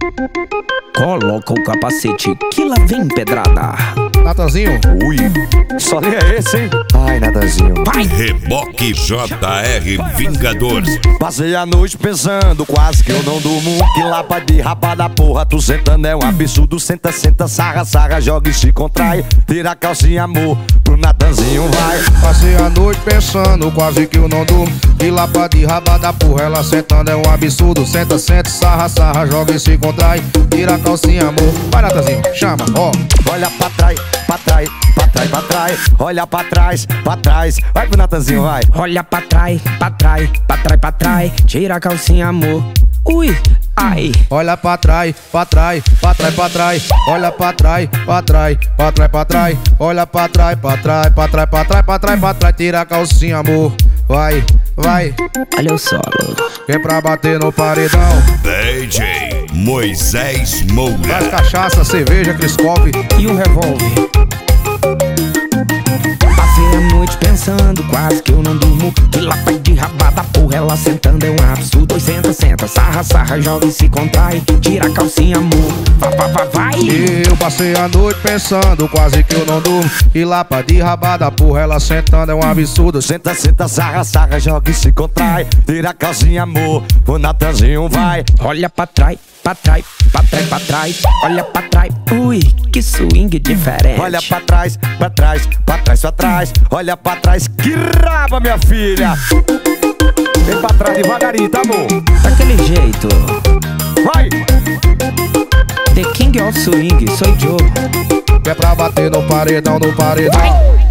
Coloca o capacete que lá vem pedrada. Natanzinho, Ui, só é esse, hein? Ai, Natanzinho. Vai! Reboque JR Vingador. Passei a noite pensando, quase que eu não durmo. Que lapa de raba da porra, tu sentando é um absurdo. Senta, senta, sarra, sarra, joga e se contrai. Tira a calcinha, amor, pro Natanzinho vai. passei a noite pensando, quase que eu não durmo. E lapa de raba da porra, ela sentando é um absurdo. Senta, senta, sarra, sarra, joga e se contrai. Tira a calcinha, amor. Vai, Natanzinho, chama, ó. Olha pra trás, pra trás, pra trás, pra trás. Olha pra trás, pra trás. Vai pro Natanzinho, vai. Olha pra trás, pra trás, pra trás, pra trás. Tira a calcinha, amor. Ui, ai. Olha pra trás, pra trás, pra trás, pra trás. Olha pra trás, pra trás, pra trás, pra trás. Olha pra trás, pra trás, pra trás, pra trás, pra trás, pra trás. Tira a calcinha, amor. Vai, vai. Olha o solo. Vem pra bater no paredão. DJ Moisés Moura. Traz cachaça, cerveja, Criscope. E o revólver. Passei a noite pensando, quase que eu não durmo. Que lapa de rabada, porra, ela sentando é um absurdo. Oi, senta, senta, sarra, sarra, joga e se contrai. Tira a calcinha, amor, vai. Eu passei a noite pensando, quase que eu não durmo. E lapa de rabada, porra, ela sentando é um absurdo. Senta, senta, sarra, sarra, joga e se contrai. Tira a calcinha, amor, o Natanzinho vai. Olha pra trás, pra trás, pra trás, pra trás. Olha pra trás, ui, que swing diferente. Olha pra trás, pra trás, pra trás, pra trás. Olha pra trás, que raba, minha filha. Vem pra trás devagarinho, tá, amor? Daquele jeito. Vai! The King of Swing, sou Joe. Vem pra bater no paredão, no paredão. Vai!